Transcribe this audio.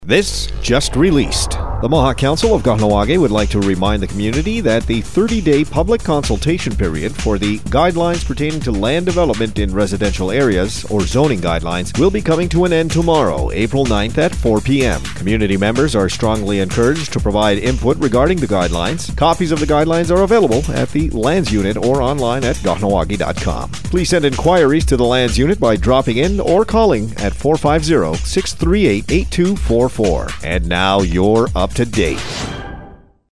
This just released. The Mohawk Council of Kahnawake would like to remind the community that the 30-day public consultation period for the guidelines pertaining to land development in residential areas, or zoning guidelines, will be coming to an end tomorrow, April 9th at 4 p.m. Community members are strongly encouraged to provide input regarding the guidelines. Copies of the guidelines are available at the Lands Unit or online at kahnawake.com. Please send inquiries to the Lands Unit by dropping in or calling at 450-638-8244. And now you're up to date.